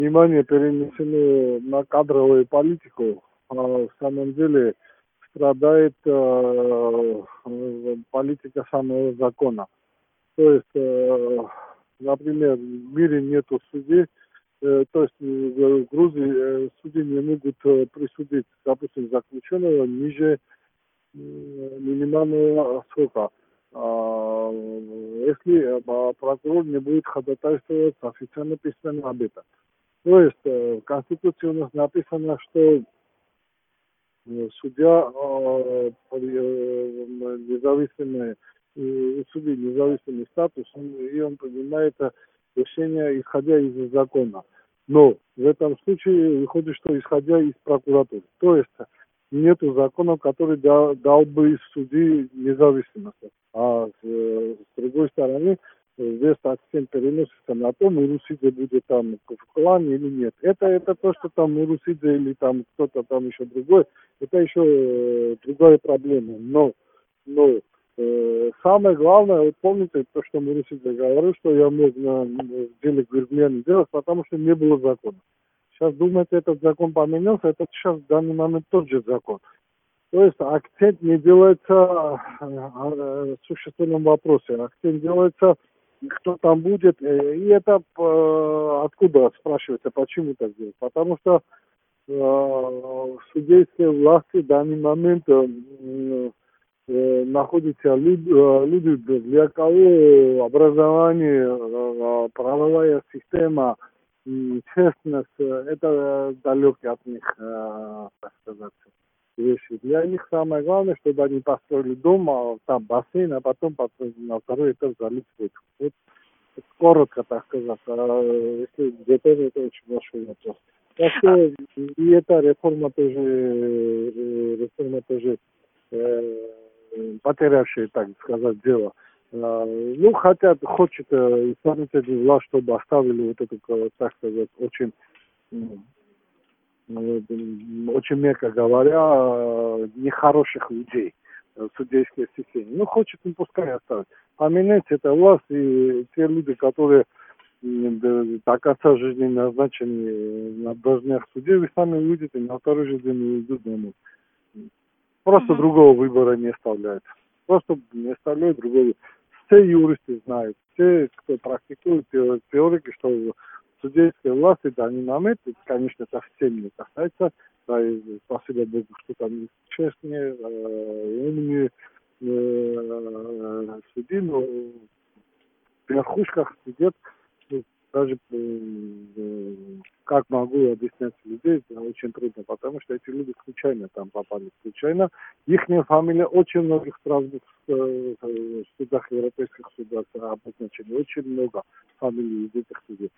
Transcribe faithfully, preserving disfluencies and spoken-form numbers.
внимание перенесено на кадровую политику. А в самом деле страдает э, э, политика самого закона. То есть, э, например, в мире нету судей, э, то есть в Грузии э, судьи не могут э, присудить, допустим, заключенного ниже э, минимального срока. А, если э, прокурор не будет ходатайствовать официально письменно об этом. То есть э, в Конституции у нас написано, что э, судья э, при, э, независимый, и у судьи независимый статус, он, и он принимает э, решения, исходя из закона. Но в этом случае выходит, что исходя из прокуратуры. То есть нету закона, который дал, дал бы судьи независимость. А с, э, с другой стороны, весь акцент переносится на том, Урусидзе будет там в клане или нет. Это, это то, что там Урусидзе или там кто-то там еще другой, это еще э, другая проблема. Но, но э, самое главное, вы помните, то, что Урусидзе говорил, что я мог на в деле Гвирдмяна делать, потому что не было закона. Сейчас думаете, этот закон поменялся, это сейчас в данный момент тот же закон. То есть акцент не делается в существенном вопросе, акцент делается, кто там будет, и это откуда спрашивается, почему так делать? Потому что э, в судейской власти в данный момент э, э, находятся люди, люди, для кого образование, э, правовая система, честность, это далекие от них, э, так сказать, вещи. Для них самое главное, чтобы они построили дом, а там бассейн, а потом на второй этаж залить воду. Вот коротко, так сказать. А если где-то это очень большой вопрос. Так что и эта реформа тоже, реформа тоже э, потерявшая, так сказать, дело. Э, ну, хотят, хочет э, исполнительная власть, чтобы оставили вот эту, так сказать, очень очень мягко говоря, нехороших людей в судейской системе. Ну, хочет, не пускай оставить. Поменять это власть, и те люди, которые до конца жизни назначены на должностях судей, вы сами увидите, на второй же день уйдут домой. Просто mm-hmm. другого выбора не оставляют. Просто не оставляют другого. Все юристы знают, все, кто практикует теорики, что судейской власти в данный момент, конечно, это всем не касается, да, и спасибо Богу, что там честные, э, умные э, судьи, но в верхушках сидят, даже э, как могу объяснять людей, это очень трудно, потому что эти люди случайно там попали, случайно. Их фамилия очень многих стран в судах, европейских судах обозначена, очень много фамилий из этих людей.